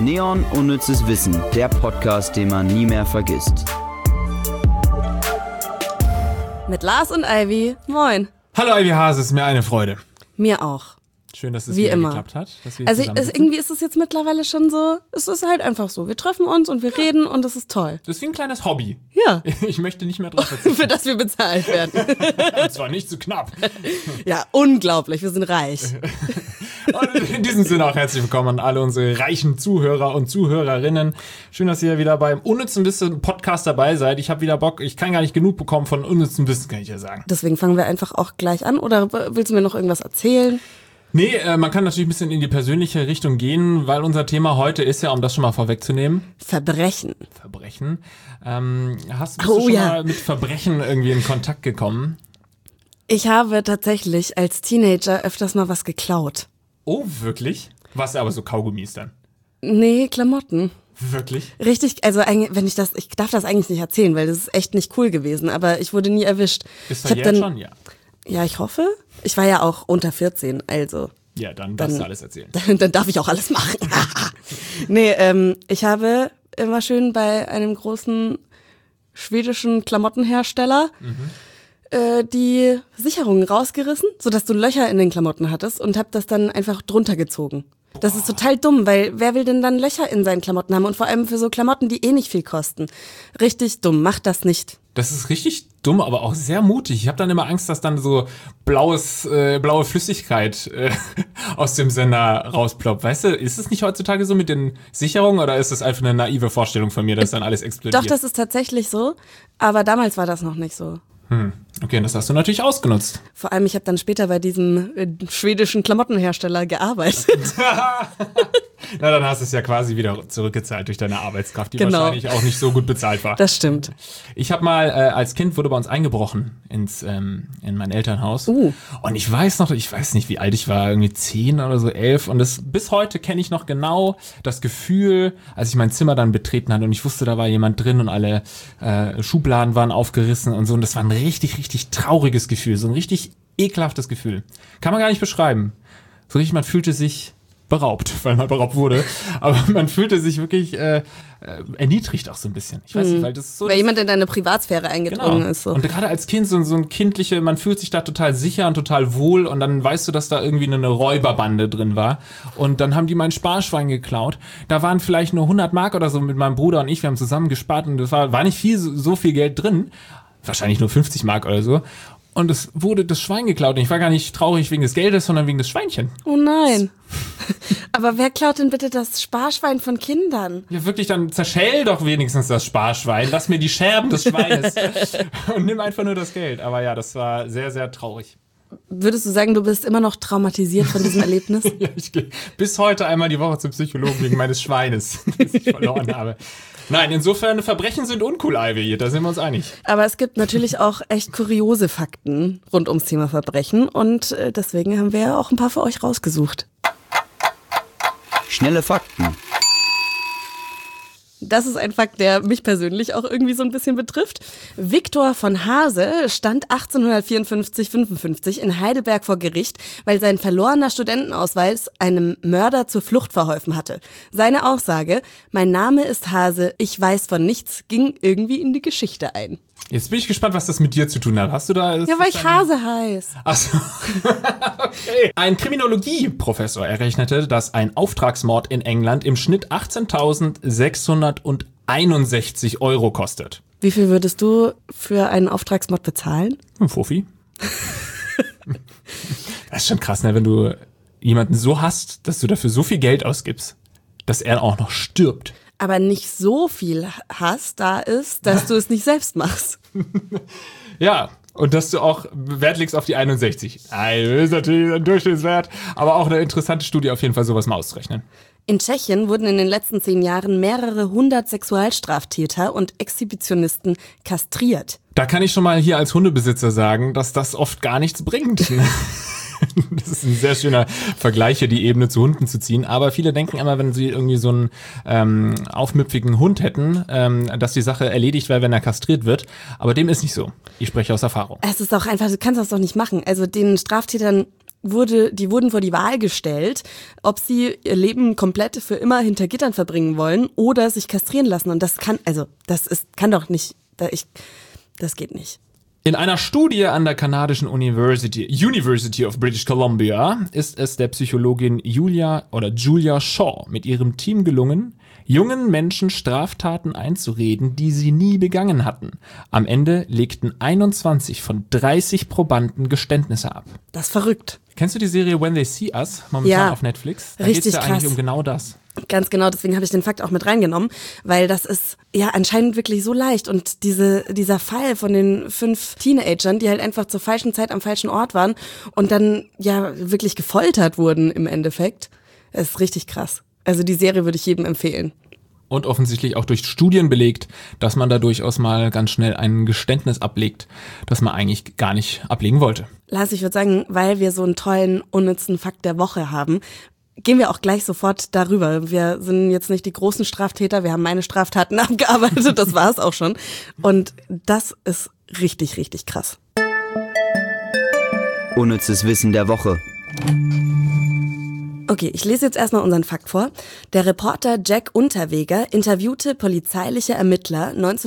Neon Unnützes Wissen, der Podcast, den man nie mehr vergisst. Mit Lars und Ivy. Moin. Hallo Ivy Hase, es ist mir eine Freude. Mir auch. Schön, dass es Wie wieder immer. geklappt hat. Dass wir Also zusammen sitzen. irgendwie ist es jetzt mittlerweile schon so, es ist halt einfach so. Wir treffen uns und wir reden und das ist toll. Das ist wie ein kleines Hobby. Ja, Ich möchte nicht mehr drauf verzichten. für das wir bezahlt werden. Und zwar nicht zu knapp. Ja, unglaublich, wir sind reich. Und in diesem Sinne auch herzlich willkommen an alle unsere reichen Zuhörer und Zuhörerinnen. Schön, dass ihr wieder beim Unnützen Wissen Podcast dabei seid. Ich habe wieder Bock. Ich kann gar nicht genug bekommen von unnützen Wissen, kann ich ja sagen. Deswegen fangen wir einfach auch gleich an. Oder willst du mir noch irgendwas erzählen? Nee, man kann natürlich ein bisschen in die persönliche Richtung gehen, weil unser Thema heute ist ja, um das schon mal vorwegzunehmen, Verbrechen. Verbrechen. Bist du schon mal mit Verbrechen irgendwie in Kontakt gekommen? Ich habe tatsächlich als Teenager öfters mal was geklaut. Oh, wirklich? Was aber so Kaugummis dann? Nee, Klamotten. Wirklich? Richtig, also eigentlich, ich darf das eigentlich nicht erzählen, weil das ist echt nicht cool gewesen, aber ich wurde nie erwischt. Ist Ich hab verjährt schon? Ja. Ja, ich hoffe. Ich war ja auch unter 14, also. Ja, dann darfst du alles erzählen. Dann darf ich auch alles machen. Nee, ich habe immer schön bei einem großen schwedischen Klamottenhersteller die Sicherungen rausgerissen, sodass du Löcher in den Klamotten hattest und hab das dann einfach drunter gezogen. Das ist total dumm, weil wer will denn dann Löcher in seinen Klamotten haben und vor allem für so Klamotten, die eh nicht viel kosten. Richtig dumm, mach das nicht. Das ist richtig dumm, aber auch sehr mutig. Ich habe dann immer Angst, dass dann so blaue Flüssigkeit aus dem Sender rausploppt. Weißt du, ist es nicht heutzutage so mit den Sicherungen oder ist es einfach eine naive Vorstellung von mir, dass dann alles explodiert? Doch, das ist tatsächlich so, aber damals war das noch nicht so. Okay, und das hast du natürlich ausgenutzt. Vor allem, ich habe dann später bei diesem schwedischen Klamottenhersteller gearbeitet. Na, dann hast du es ja quasi wieder zurückgezahlt durch deine Arbeitskraft, die Genau. wahrscheinlich auch nicht so gut bezahlt war. Das stimmt. Ich habe mal, als Kind wurde bei uns eingebrochen in mein Elternhaus. Und ich weiß nicht, wie alt ich war, irgendwie 10 oder so, 11. Und bis heute kenne ich noch genau das Gefühl, als ich mein Zimmer dann betreten hatte und ich wusste, da war jemand drin und alle Schubladen waren aufgerissen und so. Und das war ein richtig, richtig trauriges Gefühl, so ein richtig ekelhaftes Gefühl. Kann man gar nicht beschreiben. So richtig, man fühlte sich beraubt, weil man beraubt wurde. Aber man fühlte sich wirklich erniedrigt auch so ein bisschen. Ich weiß nicht, weil das ist so... Weil jemand in deine Privatsphäre eingedrungen ist. So. Und gerade als Kind so ein kindliche, man fühlt sich da total sicher und total wohl und dann weißt du, dass da irgendwie eine Räuberbande drin war und dann haben die mein Sparschwein geklaut. Da waren vielleicht nur 100 Mark oder so mit meinem Bruder und ich, wir haben zusammen gespart und das war nicht so viel Geld drin. Wahrscheinlich nur 50 Mark oder so. Und es wurde das Schwein geklaut. Und ich war gar nicht traurig wegen des Geldes, sondern wegen des Schweinchen. Oh nein. Aber wer klaut denn bitte das Sparschwein von Kindern? Ja, wirklich, dann zerschell doch wenigstens das Sparschwein. Lass mir die Scherben des Schweines. Und nimm einfach nur das Geld. Aber ja, das war sehr, sehr traurig. Würdest du sagen, du bist immer noch traumatisiert von diesem Erlebnis? Ja, ich gehe bis heute einmal die Woche zum Psychologen wegen meines Schweines, das ich verloren habe. Nein, insofern, Verbrechen sind uncool, Ivy. Da sind wir uns einig. Aber es gibt natürlich auch echt kuriose Fakten rund ums Thema Verbrechen und deswegen haben wir ja auch ein paar für euch rausgesucht. Schnelle Fakten. Das ist ein Fakt, der mich persönlich auch irgendwie so ein bisschen betrifft. Viktor von Hase stand 1854-55 in Heidelberg vor Gericht, weil sein verlorener Studentenausweis einem Mörder zur Flucht verholfen hatte. Seine Aussage, mein Name ist Hase, ich weiß von nichts, ging irgendwie in die Geschichte ein. Jetzt bin ich gespannt, was das mit dir zu tun hat. Hast du da... Ja, weil ich Hase heiß. Achso. Okay. Ein Kriminologie-Professor errechnete, dass ein Auftragsmord in England im Schnitt 18.661 € kostet. Wie viel würdest du für einen Auftragsmord bezahlen? Ein Fuffi. Das ist schon krass, ne? Wenn du jemanden so hast, dass du dafür so viel Geld ausgibst, dass er auch noch stirbt. Aber nicht so viel Hass da ist, dass du es nicht selbst machst. Ja, und dass du auch Wert legst auf die 61. Das ist natürlich ein Durchschnittswert, aber auch eine interessante Studie auf jeden Fall, sowas mal auszurechnen. In Tschechien wurden in den letzten 10 Jahren mehrere 100 Sexualstraftäter und Exhibitionisten kastriert. Da kann ich schon mal hier als Hundebesitzer sagen, dass das oft gar nichts bringt. Das ist ein sehr schöner Vergleich, hier die Ebene zu Hunden zu ziehen. Aber viele denken immer, wenn sie irgendwie so einen aufmüpfigen Hund hätten, dass die Sache erledigt wäre, wenn er kastriert wird. Aber dem ist nicht so. Ich spreche aus Erfahrung. Es ist auch einfach, du kannst das doch nicht machen. Also den Straftätern die wurden vor die Wahl gestellt, ob sie ihr Leben komplett für immer hinter Gittern verbringen wollen oder sich kastrieren lassen. Und das geht nicht. In einer Studie an der kanadischen University of British Columbia ist es der Psychologin Julia Shaw mit ihrem Team gelungen, jungen Menschen Straftaten einzureden, die sie nie begangen hatten. Am Ende legten 21 von 30 Probanden Geständnisse ab. Das ist verrückt. Kennst du die Serie When They See Us, momentan auf Netflix? Da richtig geht's ja krass. eigentlich um genau das. Ganz genau, deswegen habe ich den Fakt auch mit reingenommen, weil das ist ja anscheinend wirklich so leicht und dieser Fall von den 5 Teenagern, die halt einfach zur falschen Zeit am falschen Ort waren und dann ja wirklich gefoltert wurden im Endeffekt, ist richtig krass. Also die Serie würde ich jedem empfehlen. Und offensichtlich auch durch Studien belegt, dass man da durchaus mal ganz schnell ein Geständnis ablegt, das man eigentlich gar nicht ablegen wollte. Lars, ich würde sagen, weil wir so einen tollen, unnützen Fakt der Woche haben, gehen wir auch gleich sofort darüber. Wir sind jetzt nicht die großen Straftäter, wir haben meine Straftaten abgearbeitet, das war's auch schon. Und das ist richtig, richtig krass. Unnützes Wissen der Woche. Okay, ich lese jetzt erstmal unseren Fakt vor. Der Reporter Jack Unterweger interviewte polizeiliche Ermittler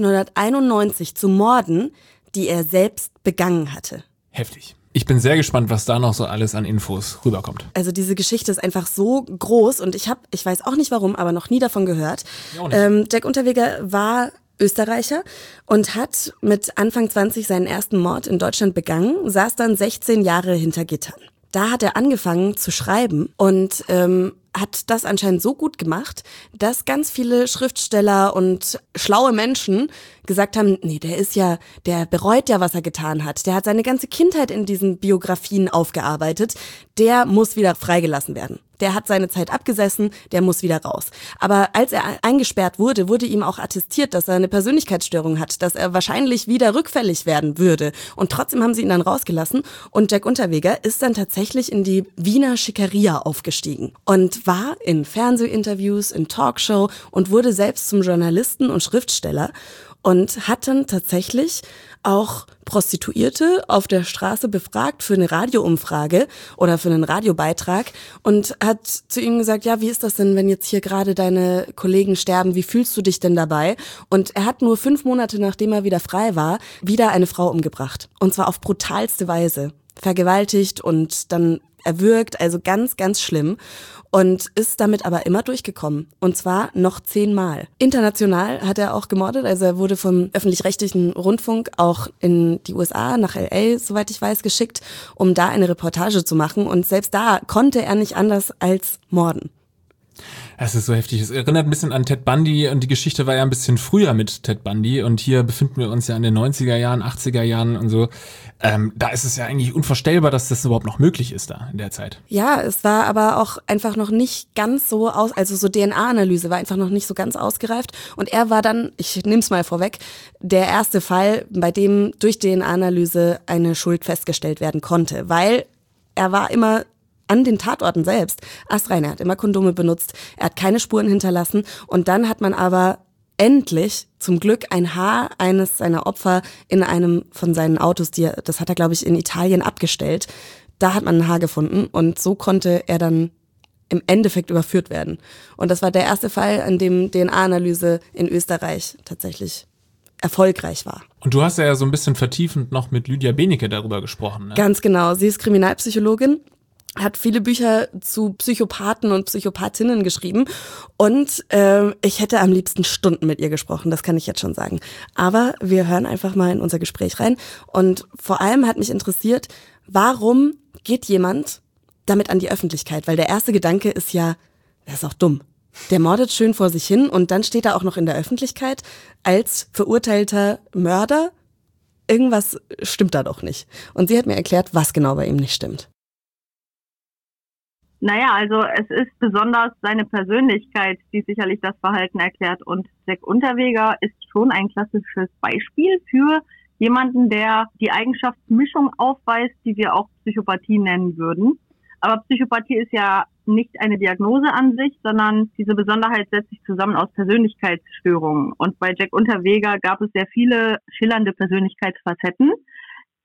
1991 zu Morden, die er selbst begangen hatte. Heftig. Ich bin sehr gespannt, was da noch so alles an Infos rüberkommt. Also diese Geschichte ist einfach so groß und ich weiß auch nicht warum, aber noch nie davon gehört. Jack Unterweger war Österreicher und hat mit Anfang 20 seinen ersten Mord in Deutschland begangen, saß dann 16 Jahre hinter Gittern. Da hat er angefangen zu schreiben und hat das anscheinend so gut gemacht, dass ganz viele Schriftsteller und schlaue Menschen gesagt haben, nee, der bereut ja, was er getan hat. Der hat seine ganze Kindheit in diesen Biografien aufgearbeitet. Der muss wieder freigelassen werden. Der hat seine Zeit abgesessen, der muss wieder raus. Aber als er eingesperrt wurde, wurde ihm auch attestiert, dass er eine Persönlichkeitsstörung hat, dass er wahrscheinlich wieder rückfällig werden würde. Und trotzdem haben sie ihn dann rausgelassen. Und Jack Unterweger ist dann tatsächlich in die Wiener Schickeria aufgestiegen und war in Fernsehinterviews, in Talkshow und wurde selbst zum Journalisten und Schriftsteller und hat dann tatsächlich auch Prostituierte auf der Straße befragt für eine Radioumfrage oder für einen Radiobeitrag und hat zu ihnen gesagt, ja, wie ist das denn, wenn jetzt hier gerade deine Kollegen sterben, wie fühlst du dich denn dabei? Und er hat nur 5 Monate, nachdem er wieder frei war, wieder eine Frau umgebracht. Und zwar auf brutalste Weise. Vergewaltigt und dann erwürgt, also ganz, ganz schlimm. Und ist damit aber immer durchgekommen. Und zwar noch 10 Mal. International hat er auch gemordet. Also er wurde vom öffentlich-rechtlichen Rundfunk auch in die USA, nach LA, soweit ich weiß, geschickt, um da eine Reportage zu machen. Und selbst da konnte er nicht anders als morden. Es ist so heftig. Es erinnert ein bisschen an Ted Bundy und die Geschichte war ja ein bisschen früher mit Ted Bundy und hier befinden wir uns ja in den 90er Jahren, 80er Jahren und so. Da ist es ja eigentlich unvorstellbar, dass das überhaupt noch möglich ist da in der Zeit. Ja, es war aber auch einfach noch nicht ganz so also so DNA-Analyse war einfach noch nicht so ganz ausgereift und er war dann, ich nehme es mal vorweg, der erste Fall, bei dem durch DNA-Analyse eine Schuld festgestellt werden konnte, weil er war immer an den Tatorten selbst astrein. Er hat immer Kondome benutzt, er hat keine Spuren hinterlassen und dann hat man aber endlich zum Glück ein Haar eines seiner Opfer in einem von seinen Autos, das hat er, glaube ich, in Italien abgestellt. Da hat man ein Haar gefunden und so konnte er dann im Endeffekt überführt werden. Und das war der erste Fall, an dem DNA-Analyse in Österreich tatsächlich erfolgreich war. Und du hast ja so ein bisschen vertiefend noch mit Lydia Benecke darüber gesprochen, ne? Ganz genau. Sie ist Kriminalpsychologin, hat viele Bücher zu Psychopathen und Psychopathinnen geschrieben und ich hätte am liebsten Stunden mit ihr gesprochen, das kann ich jetzt schon sagen. Aber wir hören einfach mal in unser Gespräch rein und vor allem hat mich interessiert, warum geht jemand damit an die Öffentlichkeit? Weil der erste Gedanke ist ja, das ist auch dumm. Der mordet schön vor sich hin und dann steht er auch noch in der Öffentlichkeit als verurteilter Mörder. Irgendwas stimmt da doch nicht. Und sie hat mir erklärt, was genau bei ihm nicht stimmt. Naja, also es ist besonders seine Persönlichkeit, die sicherlich das Verhalten erklärt. Und Jack Unterweger ist schon ein klassisches Beispiel für jemanden, der die Eigenschaftsmischung aufweist, die wir auch Psychopathie nennen würden. Aber Psychopathie ist ja nicht eine Diagnose an sich, sondern diese Besonderheit setzt sich zusammen aus Persönlichkeitsstörungen. Und bei Jack Unterweger gab es sehr viele schillernde Persönlichkeitsfacetten,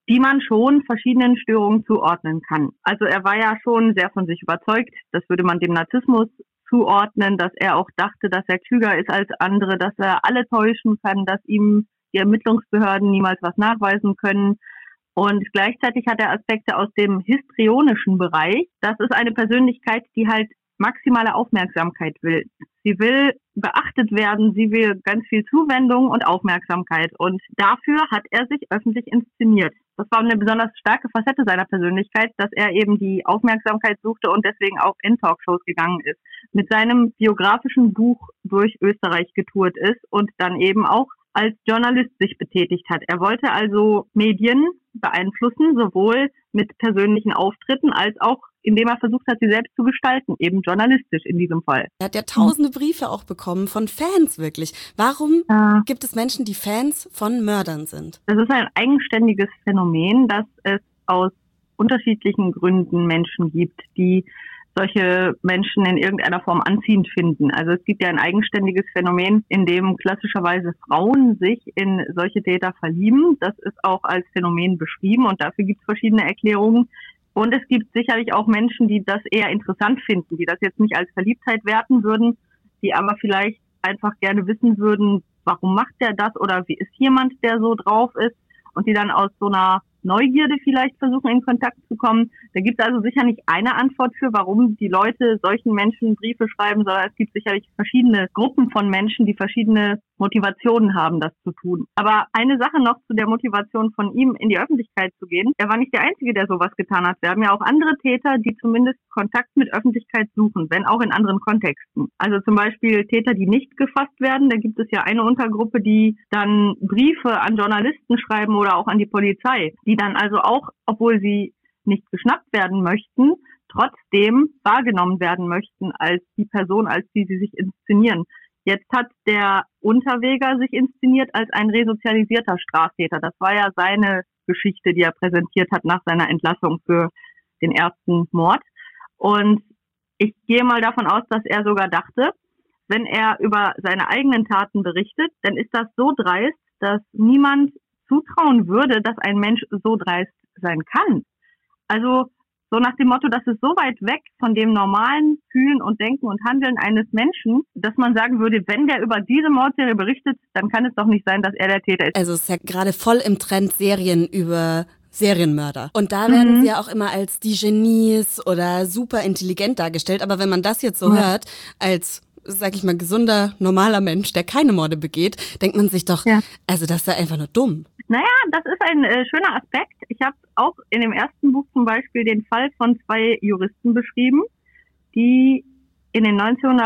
die man schon verschiedenen Störungen zuordnen kann. Also er war ja schon sehr von sich überzeugt, das würde man dem Narzissmus zuordnen, dass er auch dachte, dass er klüger ist als andere, dass er alle täuschen kann, dass ihm die Ermittlungsbehörden niemals was nachweisen können. Und gleichzeitig hat er Aspekte aus dem histrionischen Bereich. Das ist eine Persönlichkeit, die halt maximale Aufmerksamkeit will. Sie will beachtet werden, sie will ganz viel Zuwendung und Aufmerksamkeit. Und dafür hat er sich öffentlich inszeniert. Das war eine besonders starke Facette seiner Persönlichkeit, dass er eben die Aufmerksamkeit suchte und deswegen auch in Talkshows gegangen ist. Mit seinem biografischen Buch durch Österreich getourt ist und dann eben auch als Journalist sich betätigt hat. Er wollte also Medien beeinflussen, sowohl mit persönlichen Auftritten als auch indem er versucht hat, sie selbst zu gestalten, eben journalistisch in diesem Fall. Er hat ja tausende Briefe auch bekommen von Fans wirklich. Warum gibt es Menschen, die Fans von Mördern sind? Das ist ein eigenständiges Phänomen, dass es aus unterschiedlichen Gründen Menschen gibt, die solche Menschen in irgendeiner Form anziehend finden. Also es gibt ja ein eigenständiges Phänomen, in dem klassischerweise Frauen sich in solche Täter verlieben. Das ist auch als Phänomen beschrieben und dafür gibt es verschiedene Erklärungen. Und es gibt sicherlich auch Menschen, die das eher interessant finden, die das jetzt nicht als Verliebtheit werten würden, die aber vielleicht einfach gerne wissen würden, warum macht der das oder wie ist jemand, der so drauf ist und die dann aus so einer Neugierde vielleicht versuchen, in Kontakt zu kommen. Da gibt es also sicher nicht eine Antwort für, warum die Leute solchen Menschen Briefe schreiben, sondern es gibt sicherlich verschiedene Gruppen von Menschen, die verschiedene Motivationen haben, das zu tun. Aber eine Sache noch zu der Motivation von ihm, in die Öffentlichkeit zu gehen. Er war nicht der Einzige, der sowas getan hat. Wir haben ja auch andere Täter, die zumindest Kontakt mit Öffentlichkeit suchen, wenn auch in anderen Kontexten. Also zum Beispiel Täter, die nicht gefasst werden. Da gibt es ja eine Untergruppe, die dann Briefe an Journalisten schreiben oder auch an die Polizei, die dann also auch, obwohl sie nicht geschnappt werden möchten, trotzdem wahrgenommen werden möchten als die Person, als die sie sich inszenieren. Jetzt hat der Unterweger sich inszeniert als ein resozialisierter Straftäter. Das war ja seine Geschichte, die er präsentiert hat nach seiner Entlassung für den ersten Mord. Und ich gehe mal davon aus, dass er sogar dachte, wenn er über seine eigenen Taten berichtet, dann ist das so dreist, dass niemand zutrauen würde, dass ein Mensch so dreist sein kann. Also so nach dem Motto, das ist so weit weg von dem normalen Fühlen und Denken und Handeln eines Menschen, dass man sagen würde, wenn der über diese Mordserie berichtet, dann kann es doch nicht sein, dass er der Täter ist. Also es ist ja gerade voll im Trend Serien über Serienmörder. Und da werden sie ja auch immer als die Genies oder super intelligent dargestellt. Aber wenn man das jetzt so hört, als, sag ich mal, gesunder, normaler Mensch, der keine Morde begeht, denkt man sich doch, also das ist ja einfach nur dumm. Naja, das ist ein schöner Aspekt. Ich habe auch in dem ersten Buch zum Beispiel den Fall von 2 Juristen beschrieben, die in den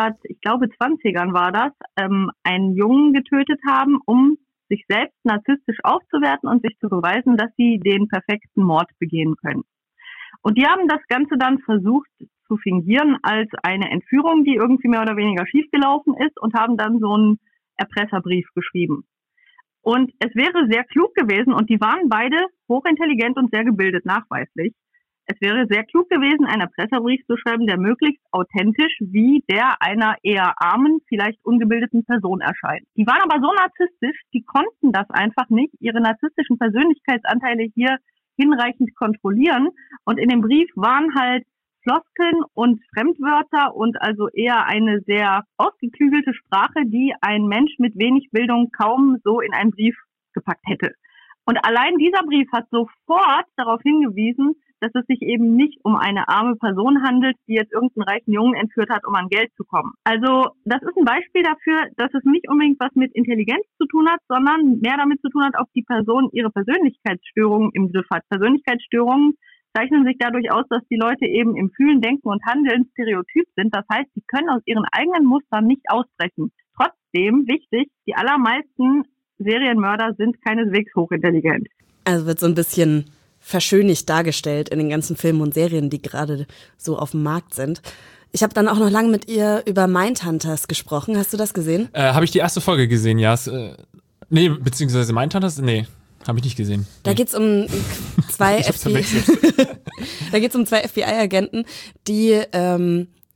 1920ern war das, einen Jungen getötet haben, um sich selbst narzisstisch aufzuwerten und sich zu beweisen, dass sie den perfekten Mord begehen können. Und die haben das Ganze dann versucht zu fingieren als eine Entführung, die irgendwie mehr oder weniger schiefgelaufen ist und haben dann so einen Erpresserbrief geschrieben. Und es wäre sehr klug gewesen, und die waren beide hochintelligent und sehr gebildet, nachweislich. Es wäre sehr klug gewesen, einen Erpresserbrief zu schreiben, der möglichst authentisch wie der einer eher armen, vielleicht ungebildeten Person erscheint. Die waren aber so narzisstisch, die konnten das einfach nicht, ihre narzisstischen Persönlichkeitsanteile hier hinreichend kontrollieren. Und in dem Brief waren halt Floskeln und Fremdwörter und also eher eine sehr ausgeklügelte Sprache, die ein Mensch mit wenig Bildung kaum so in einen Brief gepackt hätte. Und allein dieser Brief hat sofort darauf hingewiesen, dass es sich eben nicht um eine arme Person handelt, die jetzt irgendeinen reichen Jungen entführt hat, um an Geld zu kommen. Also das ist ein Beispiel dafür, dass es nicht unbedingt was mit Intelligenz zu tun hat, sondern mehr damit zu tun hat, ob die Person ihre Persönlichkeitsstörungen im Griff hat. Persönlichkeitsstörungen zeichnen sich dadurch aus, dass die Leute eben im Fühlen, Denken und Handeln stereotyp sind. Das heißt, sie können aus ihren eigenen Mustern nicht ausbrechen. Trotzdem, wichtig, die allermeisten Serienmörder sind keineswegs hochintelligent. Also wird so ein bisschen verschönigt dargestellt in den ganzen Filmen und Serien, die gerade so auf dem Markt sind. Ich habe dann auch noch lange mit ihr über Mindhunters gesprochen. Hast du das gesehen? Habe ich die erste Folge gesehen, ja. Nee, beziehungsweise Mindhunters? Nee. Habe ich nicht gesehen. Da geht's um 2 FBI-Agenten, die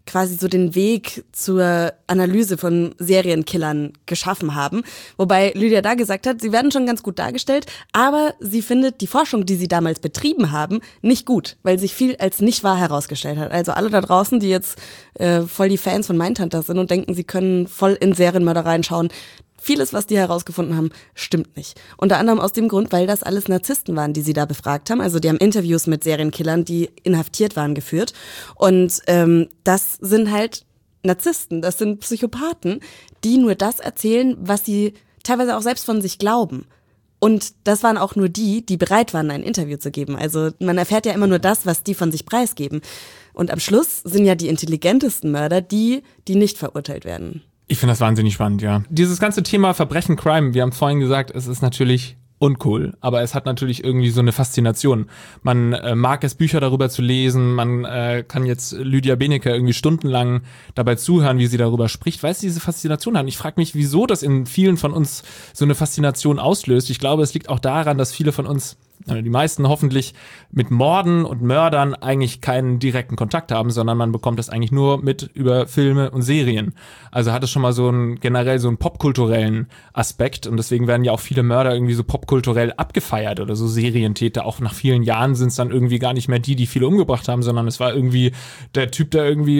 quasi so den Weg zur Analyse von Serienkillern geschaffen haben. Wobei Lydia da gesagt hat, sie werden schon ganz gut dargestellt, aber sie findet die Forschung, die sie damals betrieben haben, nicht gut, weil sich viel als nicht wahr herausgestellt hat. Also alle da draußen, die jetzt voll die Fans von Mindhunter sind und denken, sie können voll in Serienmörder reinschauen, vieles, was die herausgefunden haben, stimmt nicht. Unter anderem aus dem Grund, weil das alles Narzissten waren, die sie da befragt haben. Also die haben Interviews mit Serienkillern, die inhaftiert waren, geführt. Und das sind halt Narzissten, das sind Psychopathen, die nur das erzählen, was sie teilweise auch selbst von sich glauben. Und das waren auch nur die bereit waren, ein Interview zu geben. Also man erfährt ja immer nur das, was die von sich preisgeben. Und am Schluss sind ja die intelligentesten Mörder die nicht verurteilt werden. Ich finde das wahnsinnig spannend, ja. Dieses ganze Thema Verbrechen, Crime, wir haben vorhin gesagt, es ist natürlich uncool, aber es hat natürlich irgendwie so eine Faszination. Man mag es, Bücher darüber zu lesen, man kann jetzt Lydia Benecke irgendwie stundenlang dabei zuhören, wie sie darüber spricht, weil sie diese Faszination hat. Ich frage mich, wieso das in vielen von uns so eine Faszination auslöst. Ich glaube, es liegt auch daran, dass viele von uns, die meisten hoffentlich, mit Morden und Mördern eigentlich keinen direkten Kontakt haben, sondern man bekommt das eigentlich nur mit über Filme und Serien. Also hat es schon mal generell so einen popkulturellen Aspekt und deswegen werden ja auch viele Mörder irgendwie so popkulturell abgefeiert oder so Serientäter. Auch nach vielen Jahren sind es dann irgendwie gar nicht mehr die viele umgebracht haben, sondern es war irgendwie der Typ, der irgendwie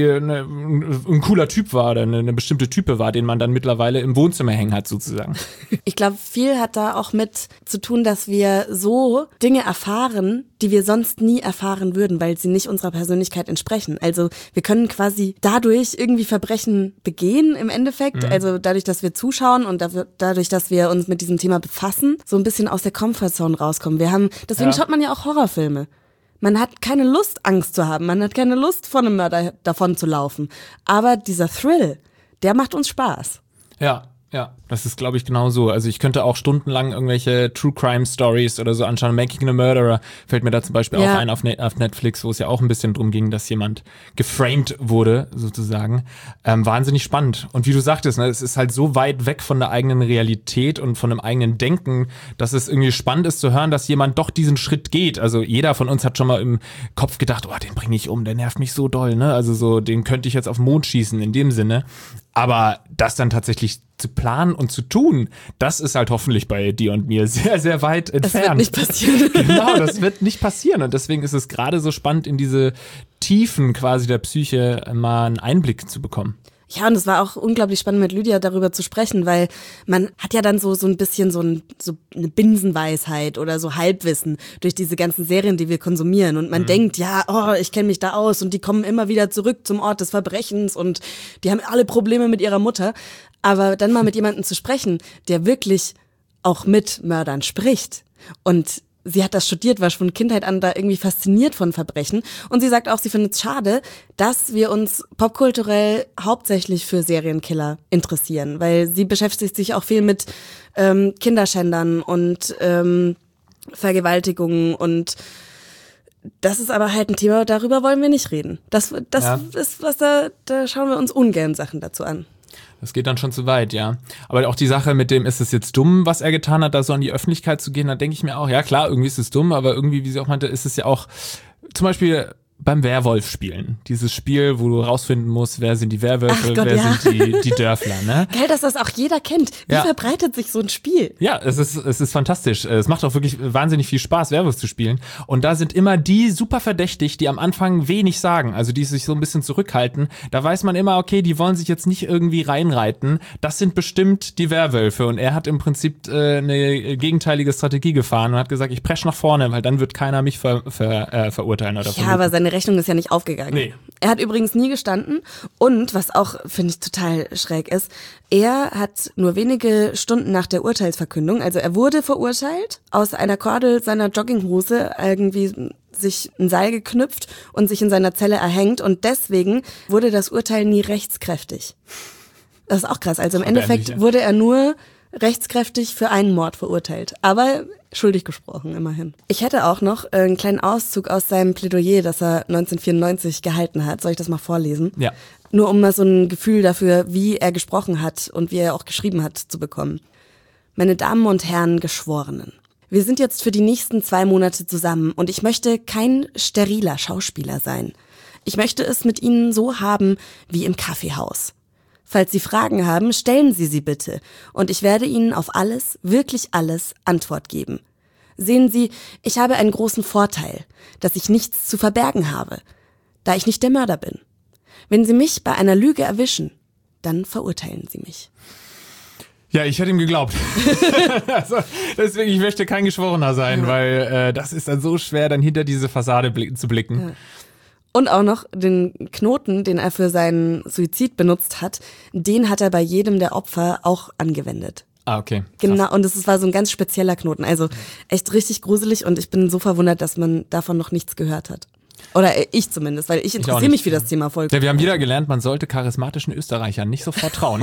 ein cooler Typ war oder eine bestimmte Type war, den man dann mittlerweile im Wohnzimmer hängen hat sozusagen. Ich glaube, viel hat da auch mit zu tun, dass wir so Dinge erfahren, die wir sonst nie erfahren würden, weil sie nicht unserer Persönlichkeit entsprechen. Also wir können quasi dadurch irgendwie Verbrechen begehen im Endeffekt, also dadurch, dass wir zuschauen und dadurch, dass wir uns mit diesem Thema befassen, so ein bisschen aus der Comfortzone rauskommen. Deswegen schaut man ja auch Horrorfilme. Man hat keine Lust, Angst zu haben, man hat keine Lust, vor einem Mörder davon zu laufen. Aber dieser Thrill, der macht uns Spaß. Ja, das ist, glaube ich, genau so. Also ich könnte auch stundenlang irgendwelche True Crime Stories oder so anschauen. Making a Murderer fällt mir da zum Beispiel auch ein auf Netflix, wo es ja auch ein bisschen drum ging, dass jemand geframed wurde, sozusagen. Wahnsinnig spannend. Und wie du sagtest, ne, es ist halt so weit weg von der eigenen Realität und von dem eigenen Denken, dass es irgendwie spannend ist zu hören, dass jemand doch diesen Schritt geht. Also jeder von uns hat schon mal im Kopf gedacht, den bringe ich um, der nervt mich so doll, ne? Also so, den könnte ich jetzt auf den Mond schießen, in dem Sinne. Aber das dann tatsächlich zu planen und zu tun, das ist halt hoffentlich bei dir und mir sehr, sehr weit entfernt. Das wird nicht passieren. Genau, das wird nicht passieren. Und deswegen ist es gerade so spannend, in diese Tiefen quasi der Psyche mal einen Einblick zu bekommen. Ja, und es war auch unglaublich spannend, mit Lydia darüber zu sprechen, weil man hat ja dann so ein bisschen so eine Binsenweisheit oder so Halbwissen durch diese ganzen Serien, die wir konsumieren. Und man denkt, ich kenne mich da aus und die kommen immer wieder zurück zum Ort des Verbrechens und die haben alle Probleme mit ihrer Mutter. Aber dann mal mit jemandem zu sprechen, der wirklich auch mit Mördern spricht und sie hat das studiert, war von Kindheit an da irgendwie fasziniert von Verbrechen. Und sie sagt auch, sie findet es schade, dass wir uns popkulturell hauptsächlich für Serienkiller interessieren. Weil sie beschäftigt sich auch viel mit Kinderschändern und Vergewaltigungen. Und das ist aber halt ein Thema, darüber wollen wir nicht reden. Das ist was, da schauen wir uns ungern Sachen dazu an. Das geht dann schon zu weit, ja. Aber auch die Sache mit dem, ist es jetzt dumm, was er getan hat, da so an die Öffentlichkeit zu gehen, da denke ich mir auch, ja klar, irgendwie ist es dumm, aber irgendwie, wie sie auch meinte, ist es ja auch zum Beispiel beim Werwolf spielen. Dieses Spiel, wo du rausfinden musst, wer sind die Werwölfe, sind die Dörfler, ne? Geil, dass das auch jeder kennt. Wie verbreitet sich so ein Spiel? Ja, es ist fantastisch. Es macht auch wirklich wahnsinnig viel Spaß, Werwolf zu spielen. Und da sind immer die super verdächtig, die am Anfang wenig sagen, also die sich so ein bisschen zurückhalten. Da weiß man immer, okay, die wollen sich jetzt nicht irgendwie reinreiten. Das sind bestimmt die Werwölfe. Und er hat im Prinzip eine gegenteilige Strategie gefahren und hat gesagt, ich presch nach vorne, weil dann wird keiner mich verurteilen oder vermuten. Aber seine Rechnung ist ja nicht aufgegangen. Nee. Er hat übrigens nie gestanden und, was auch, finde ich, total schräg ist, er hat nur wenige Stunden nach der Urteilsverkündung, also er wurde verurteilt, aus einer Kordel seiner Jogginghose irgendwie sich ein Seil geknüpft und sich in seiner Zelle erhängt und deswegen wurde das Urteil nie rechtskräftig. Das ist auch krass. Also im Endeffekt wurde er nur rechtskräftig für einen Mord verurteilt, aber schuldig gesprochen, immerhin. Ich hätte auch noch einen kleinen Auszug aus seinem Plädoyer, das er 1994 gehalten hat. Soll ich das mal vorlesen? Ja. Nur um mal so ein Gefühl dafür, wie er gesprochen hat und wie er auch geschrieben hat, zu bekommen. Meine Damen und Herren Geschworenen, wir sind jetzt für die nächsten 2 Monate zusammen und ich möchte kein steriler Schauspieler sein. Ich möchte es mit Ihnen so haben wie im Kaffeehaus. Falls Sie Fragen haben, stellen Sie sie bitte und ich werde Ihnen auf alles, wirklich alles, Antwort geben. Sehen Sie, ich habe einen großen Vorteil, dass ich nichts zu verbergen habe, da ich nicht der Mörder bin. Wenn Sie mich bei einer Lüge erwischen, dann verurteilen Sie mich. Ja, ich hätte ihm geglaubt. Also, deswegen, ich möchte kein Geschworener sein, weil das ist dann so schwer, dann hinter diese Fassade zu blicken. Ja. Und auch noch den Knoten, den er für seinen Suizid benutzt hat, den hat er bei jedem der Opfer auch angewendet. Ah, okay. Krass. Genau, und es war so ein ganz spezieller Knoten. Also echt richtig gruselig und ich bin so verwundert, dass man davon noch nichts gehört hat. Oder ich zumindest, weil ich interessiere mich für das Thema voll. Ja, wir haben wieder gelernt, man sollte charismatischen Österreichern nicht sofort trauen.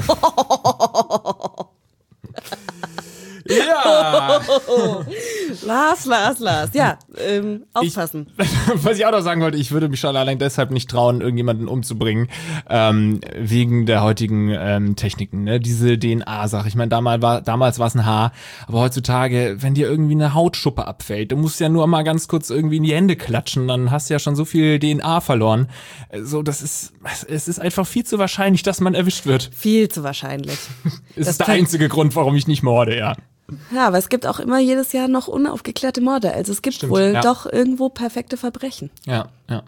Ja. Lars. Ja, aufpassen. Was ich auch noch sagen wollte, ich würde mich schon allein deshalb nicht trauen, irgendjemanden umzubringen, wegen der heutigen Techniken, ne? Diese DNA-Sache. Ich meine, damals war es ein Haar, aber heutzutage, wenn dir irgendwie eine Hautschuppe abfällt, du musst ja nur mal ganz kurz irgendwie in die Hände klatschen, dann hast du ja schon so viel DNA verloren. So, es ist einfach viel zu wahrscheinlich, dass man erwischt wird. Viel zu wahrscheinlich. Das ist der einzige Grund, warum ich nicht morde, ja. Ja, aber es gibt auch immer jedes Jahr noch unaufgeklärte Morde. Also es gibt wohl doch irgendwo perfekte Verbrechen. Ja.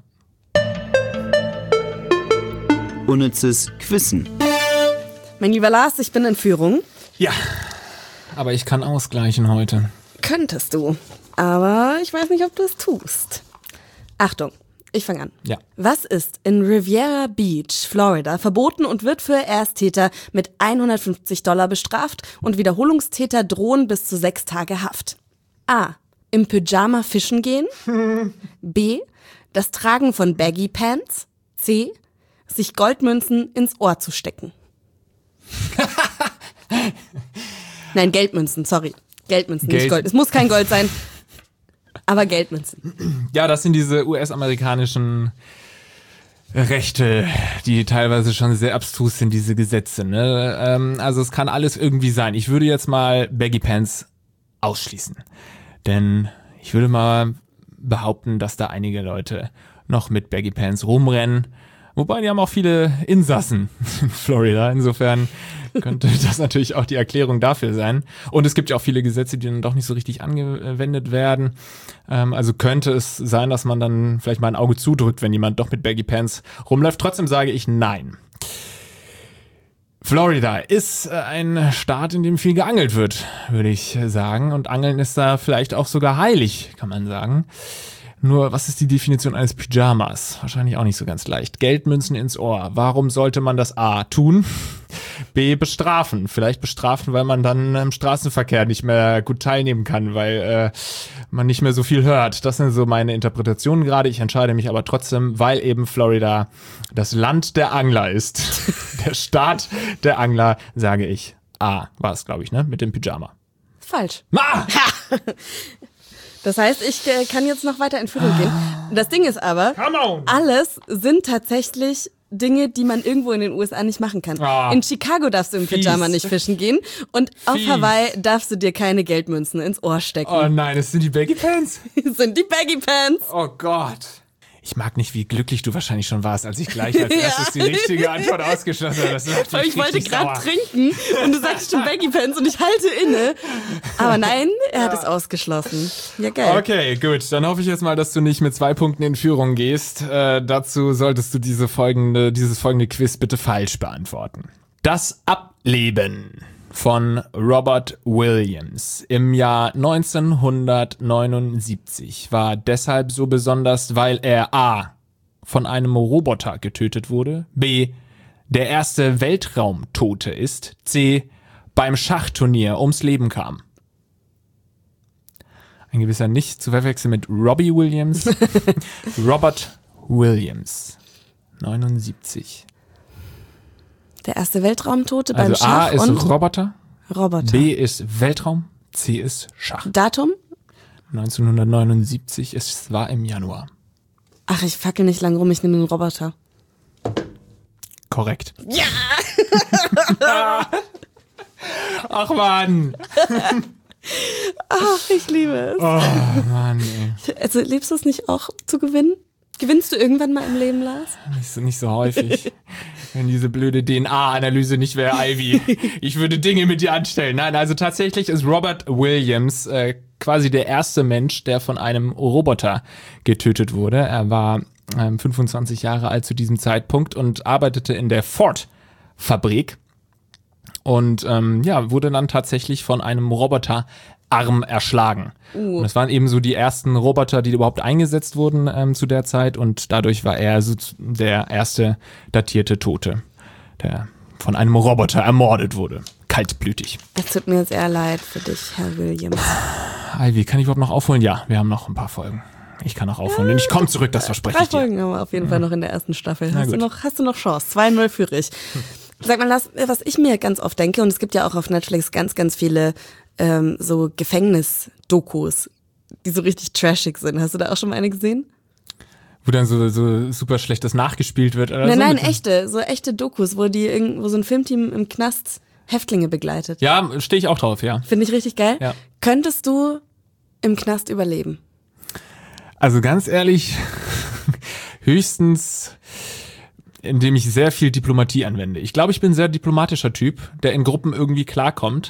Unnützes Quissen. Mein lieber Lars, ich bin in Führung. Ja, aber ich kann ausgleichen heute. Könntest du, aber ich weiß nicht, ob du es tust. Achtung, ich fange an. Ja. Was ist in Riviera Beach, Florida, verboten und wird für Ersttäter mit $150 bestraft und Wiederholungstäter drohen bis zu 6 Tage Haft? A. Im Pyjama fischen gehen. B. Das Tragen von Baggy Pants. C. Sich Goldmünzen ins Ohr zu stecken. Nein, Geldmünzen, sorry. Geldmünzen, nicht Gold. Es muss kein Gold sein. Aber Geldmünzen. Ja, das sind diese US-amerikanischen Rechte, die teilweise schon sehr abstrus sind, diese Gesetze. Ne? Also es kann alles irgendwie sein. Ich würde jetzt mal Baggy Pants ausschließen. Denn ich würde mal behaupten, dass da einige Leute noch mit Baggy Pants rumrennen. Wobei, die haben auch viele Insassen in Florida. Insofern könnte das natürlich auch die Erklärung dafür sein. Und es gibt ja auch viele Gesetze, die dann doch nicht so richtig angewendet werden. Also könnte es sein, dass man dann vielleicht mal ein Auge zudrückt, wenn jemand doch mit Baggy Pants rumläuft. Trotzdem sage ich nein. Florida ist ein Staat, in dem viel geangelt wird, würde ich sagen. Und Angeln ist da vielleicht auch sogar heilig, kann man sagen. Nur, was ist die Definition eines Pyjamas? Wahrscheinlich auch nicht so ganz leicht. Geldmünzen ins Ohr. Warum sollte man das A tun? B bestrafen. Vielleicht bestrafen, weil man dann im Straßenverkehr nicht mehr gut teilnehmen kann, weil man nicht mehr so viel hört. Das sind so meine Interpretationen gerade. Ich entscheide mich aber trotzdem, weil eben Florida das Land der Angler ist. Der Staat der Angler, sage ich. A war es, glaube ich, ne? Mit dem Pyjama. Falsch. Ah! Das heißt, ich kann jetzt noch weiter in Führung gehen. Das Ding ist aber, alles sind tatsächlich Dinge, die man irgendwo in den USA nicht machen kann. In Chicago darfst du im Pyjama nicht fischen gehen und auf Hawaii darfst du dir keine Geldmünzen ins Ohr stecken. Oh nein, das sind die Baggy Pants? Das sind die Baggy Pants. Oh Gott. Ich mag nicht, wie glücklich du wahrscheinlich schon warst, als ich gleich als erstes die richtige Antwort ausgeschlossen habe. Ich wollte gerade trinken und du sagst schon Baggy Pants und ich halte inne. Aber nein, er hat es ausgeschlossen. Ja, geil. Okay, gut. Dann hoffe ich jetzt mal, dass du nicht mit 2 Punkten in Führung gehst. Dazu solltest du dieses folgende Quiz bitte falsch beantworten. Das Ableben von Robert Williams im Jahr 1979 war deshalb so besonders, weil er A. von einem Roboter getötet wurde, B. der erste Weltraumtote ist, C. beim Schachturnier ums Leben kam. Ein gewisser nicht zu verwechseln mit Robbie Williams. Robert Williams, 79. Der erste Weltraumtote beim Also Schach A ist und Roboter, Roboter. B ist Weltraum, C ist Schach. Datum? 1979, es war im Januar. Ach, ich fackel nicht lang rum, ich nehme einen Roboter. Korrekt. Ja! Ach Mann. Ach, ich liebe es. Oh Mann, ey. Also lebst du es nicht auch zu gewinnen? Gewinnst du irgendwann mal im Leben, Lars? Nicht so häufig. Wenn diese blöde DNA-Analyse nicht wäre, Ivy. Ich würde Dinge mit dir anstellen. Nein, also tatsächlich ist Robert Williams quasi der erste Mensch, der von einem Roboter getötet wurde. Er war 25 Jahre alt zu diesem Zeitpunkt und arbeitete in der Ford-Fabrik und wurde dann tatsächlich von einem Roboterarm erschlagen. Und das waren eben so die ersten Roboter, die überhaupt eingesetzt wurden zu der Zeit und dadurch war er so der erste datierte Tote, der von einem Roboter ermordet wurde. Kaltblütig. Es tut mir sehr leid für dich, Herr Williams. Ivy, kann ich überhaupt noch aufholen? Ja, wir haben noch ein paar Folgen. Ich kann noch aufholen. Und ich komme zurück, das verspreche ich dir. 3 Folgen haben wir auf jeden Fall noch in der ersten Staffel. Hast du noch Chance? 2-0 führe ich. Sag mal, Lars, was ich mir ganz oft denke, und es gibt ja auch auf Netflix ganz, ganz viele so Gefängnis-Dokus, die so richtig trashig sind. Hast du da auch schon mal eine gesehen? Wo dann so super schlechtes nachgespielt wird? Oder Nein, echte Dokus, wo so ein Filmteam im Knast Häftlinge begleitet. Ja, stehe ich auch drauf, ja. Finde ich richtig geil. Ja. Könntest du im Knast überleben? Also ganz ehrlich, höchstens, indem ich sehr viel Diplomatie anwende. Ich glaube, ich bin ein sehr diplomatischer Typ, der in Gruppen irgendwie klarkommt.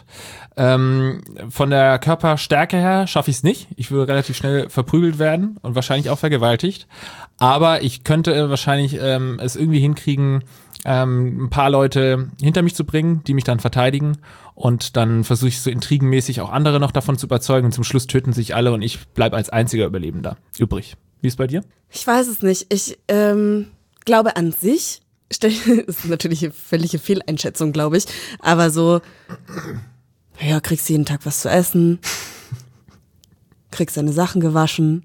Von der Körperstärke her schaffe ich es nicht. Ich würde relativ schnell verprügelt werden und wahrscheinlich auch vergewaltigt. Aber ich könnte wahrscheinlich es irgendwie hinkriegen, ein paar Leute hinter mich zu bringen, die mich dann verteidigen. Und dann versuche ich so intrigenmäßig auch andere noch davon zu überzeugen. Und zum Schluss töten sich alle und ich bleibe als einziger Überlebender übrig. Wie ist es bei dir? Ich weiß es nicht. Ich glaube an sich, ist natürlich eine völlige Fehleinschätzung, glaube ich, aber so, ja, kriegst jeden Tag was zu essen, kriegst deine Sachen gewaschen,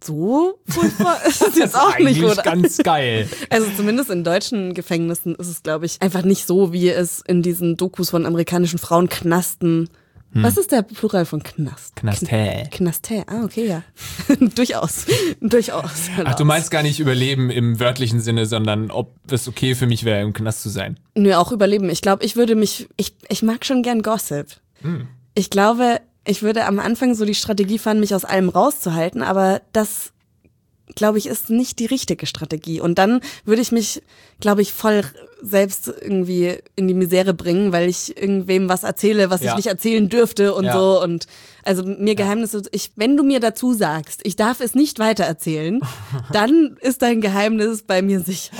so furchtbar ist es jetzt auch nicht, oder? Ganz geil. Also zumindest in deutschen Gefängnissen ist es, glaube ich, einfach nicht so, wie es in diesen Dokus von amerikanischen Frauen Knasten. Was ist der Plural von Knast? Knastä. Knastä, okay, ja. Durchaus. Ach, du meinst gar nicht überleben im wörtlichen Sinne, sondern ob es okay für mich wäre, im Knast zu sein. Nö, auch überleben. Ich glaube, ich mag schon gern Gossip. Ich glaube, ich würde am Anfang so die Strategie fahren, mich aus allem rauszuhalten, aber das, glaube ich, ist nicht die richtige Strategie. Und dann würde ich mich, glaube ich, voll selbst irgendwie in die Misere bringen, weil ich irgendwem was erzähle, was ich nicht erzählen dürfte und so. Und also mir Geheimnisse, wenn du mir dazu sagst, ich darf es nicht weitererzählen, dann ist dein Geheimnis bei mir sicher.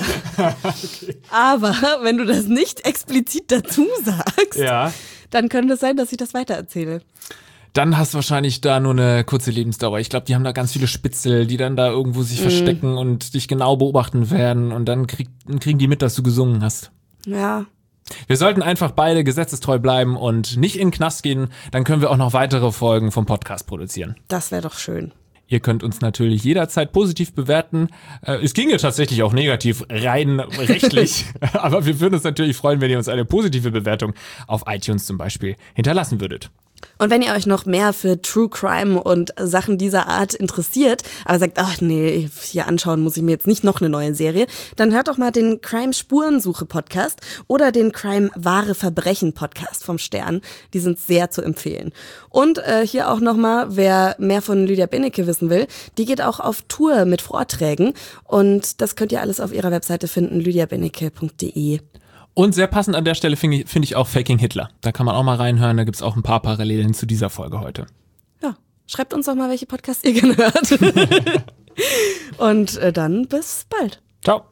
Okay. Aber wenn du das nicht explizit dazu sagst, dann könnte es sein, dass ich das weitererzähle. Dann hast du wahrscheinlich da nur eine kurze Lebensdauer. Ich glaube, die haben da ganz viele Spitzel, die dann da irgendwo sich verstecken und dich genau beobachten werden und dann kriegen die mit, dass du gesungen hast. Ja. Wir sollten einfach beide gesetzestreu bleiben und nicht in den Knast gehen, dann können wir auch noch weitere Folgen vom Podcast produzieren. Das wäre doch schön. Ihr könnt uns natürlich jederzeit positiv bewerten. Es ginge tatsächlich auch negativ, rein rechtlich. Aber wir würden uns natürlich freuen, wenn ihr uns eine positive Bewertung auf iTunes zum Beispiel hinterlassen würdet. Und wenn ihr euch noch mehr für True Crime und Sachen dieser Art interessiert, aber sagt, ach nee, hier anschauen muss ich mir jetzt nicht noch eine neue Serie, dann hört doch mal den Crime-Spurensuche-Podcast oder den Crime-Wahre-Verbrechen-Podcast vom Stern. Die sind sehr zu empfehlen. Und hier auch nochmal, wer mehr von Lydia Benecke wissen will, die geht auch auf Tour mit Vorträgen und das könnt ihr alles auf ihrer Webseite finden, lydiabenecke.de. Und sehr passend an der Stelle finde ich auch Faking Hitler. Da kann man auch mal reinhören, da gibt's auch ein paar Parallelen zu dieser Folge heute. Ja, schreibt uns doch mal, welche Podcasts ihr gerne hört. Und dann bis bald. Ciao.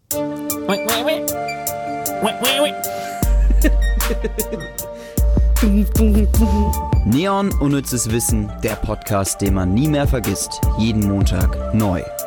Neon Unnützes Wissen, der Podcast, den man nie mehr vergisst. Jeden Montag neu.